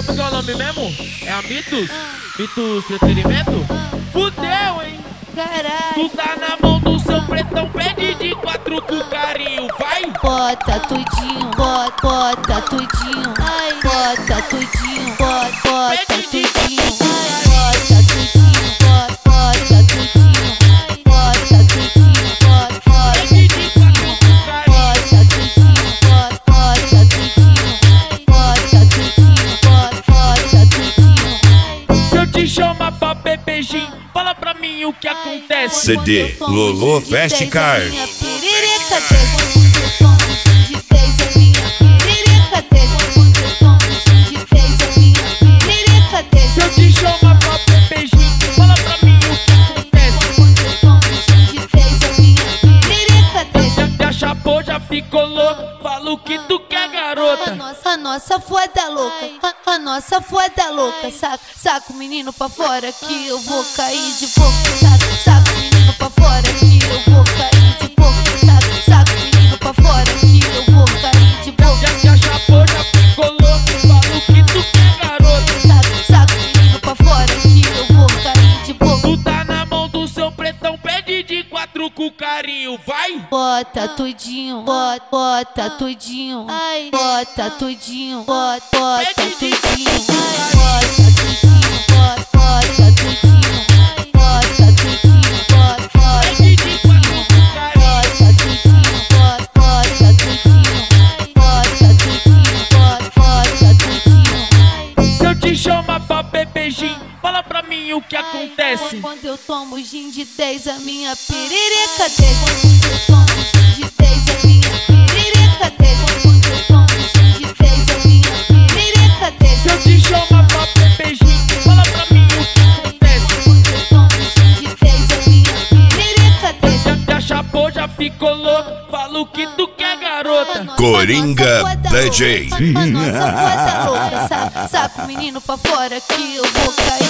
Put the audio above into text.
Como que é o nome mesmo? É a Mitos? Mitos Entretenimento? Fudeu, hein? Caralho. Tu tá na mão do seu pretão, pede de 4 com carinho, vai! Bota tudinho, bota tudinho, bota tudinho, bota Pede de tudinho, 4 bota tudinho, bota tudinho, bota tudinho, bota Pede de 4 com carinho. bota tudinho, bota tudinho, bota tudinho. Se eu te chamar pra beijinho, fala pra mim o que acontece. CD Lolo Fast Car. Minha perereca quando eu tomo gin de 10 é minha perereca quando eu tomo gin de 10 é minha perereca Se eu te chamar pra beijinho, fala pra mim o que acontece. quando eu tomo gin de 10 é minha perereca Já chapou, já ficou louco, fala o que tu quer, garota. A nossa foda louca, a nossa foda louca. Saca o menino pra fora que eu vou cair de boca. Saca o menino pra fora que eu vou cair de boca. Saca o menino pra fora que eu vou cair de boca. Já chapou, já ficou louco, fala o que tu quer, garota. Saca o menino pra fora que eu vou cair de boca. Tu tá na mão do seu pretão, pede de 4 com carinho, vai! Bota tudinho, bota tudinho, bota tudinho, bota tudinho, bota tudinho, bota tudinho, bota tudinho, bota Pede de 4 com carinho. bota tudinho, bota tudinho, bota tudinho. Se eu te chamar pra beijinho, fala pra mim o que acontece. Quando eu tomo gin de 10 a minha perereca desce. Quando eu tomo gin de 10 a minha perereca desce. Quando eu tomo gin de 10 a minha perereca desce. Se eu te chamar pra beijinho, fala pra mim o que acontece. Quando eu tomo gin de 10 a minha perereca desce. Já chapou, já ficou louco, fala o que tu quer, garota. Coringa DJ. A nossa foda louca. Saca o menino pra fora que eu vou cair